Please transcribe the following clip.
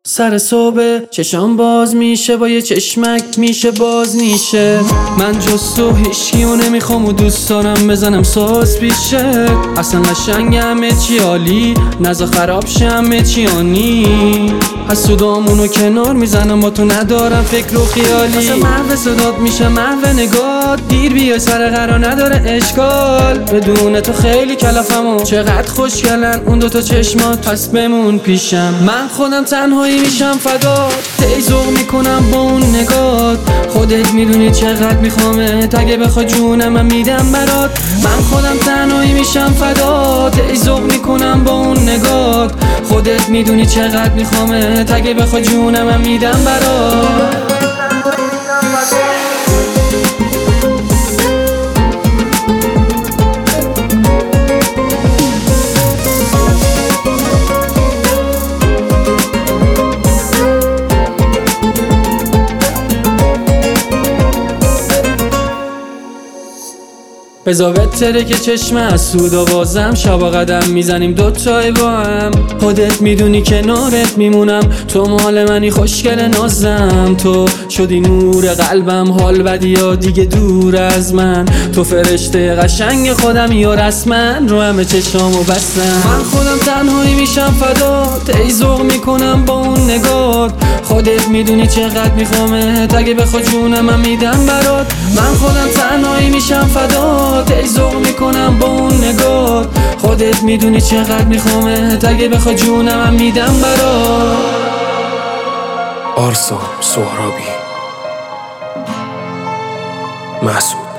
سر صبح چشام باز میشه، با یه چشمک میشه باز میشه. من جز تو هیچکیو نمیخوام و دوست دارم بزنم ساز پیشه. اصلا قشنگ همه چی عالی، نزا خراب شه همه چی آنی. حسودامونو کنار میزنم، با تو ندارم فکر و خیالی. اصلا محو صدات میشه محو نگات، دیر بیای سر قرار نداره اشکال. بدون تو خیلی کلافم و چقدر خوشگلن اون دوتا چشمات، پس بمون پیشم. من خودم تنهایی میشم فدا، تیزوق میکنم با اون نگات. خودت میدونی چقدر میخوامت، اگه بخوای جونم من میدم برات. من خودم تنهایی میشم فدا، تیزوق میکنم با اون نگات. خودت میدونی چقدر میخوامت، اگه بخوای جونم من میدم برات. بزا بهتره که چشم از سودا بازم، شبا قدم میزنیم دوتای با هم. خودت میدونی کنارت میمونم، تو مال منی خوشگل نازم. تو شدی نور قلبم، حال بدی یا دیگه دور از من. تو فرشته قشنگ خودم یا رسمن، رو همه چشامو بستم. من خودم تنهایی میشم فدا، تیزوق میکنم با اون نگات. خودت میدونی چقدر میخوامت، اگه بخوای جونم من میدم برات. من خودم تنهایی میشم فدا، تیزوق میکنم با اون نگات. خودت میدونی چقدر میخوامت، اگه بخوای جونم من میدم برات. آرسا سهرابی، محسود.